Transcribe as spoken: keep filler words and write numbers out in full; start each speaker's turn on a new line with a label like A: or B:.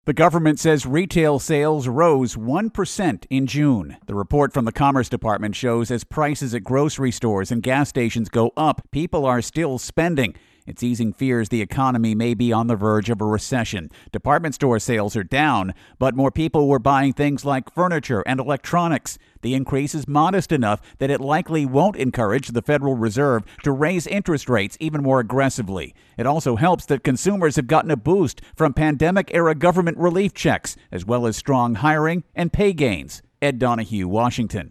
A: The government says retail sales rose one percent in June. The report from the Commerce Department shows as prices at grocery stores and gas stations go up, people are still spending. It's easing fears the economy may be on the verge of a recession. Department store sales are down, but more people were buying things like furniture and electronics. The increase is modest enough that it likely won't encourage the Federal Reserve to raise interest rates even more aggressively. It also helps that consumers have gotten a boost from pandemic-era government relief checks, as well as strong hiring and pay gains. Ed Donahue, Washington.